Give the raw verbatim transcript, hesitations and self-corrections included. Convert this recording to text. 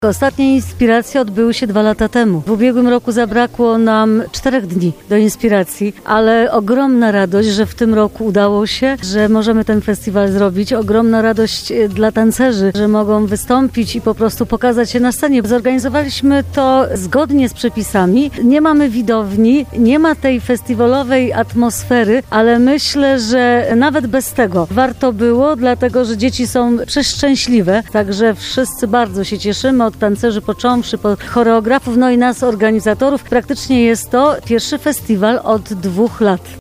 Ostatnie inspiracje odbyły się dwa lata temu. W ubiegłym roku zabrakło nam czterech dni do inspiracji, ale ogromna radość, że w tym roku udało się, że możemy ten festiwal zrobić. Ogromna radość dla tancerzy, że mogą wystąpić i po prostu pokazać się na scenie. Zorganizowaliśmy to zgodnie z przepisami. Nie mamy widowni, nie ma tej festiwalowej atmosfery, ale myślę, że nawet bez tego warto było, dlatego że dzieci są przeszczęśliwe. Także wszyscy bardzo się cieszymy, od tancerzy począwszy, po choreografów, no i nas organizatorów. Praktycznie jest to pierwszy festiwal od dwóch lat.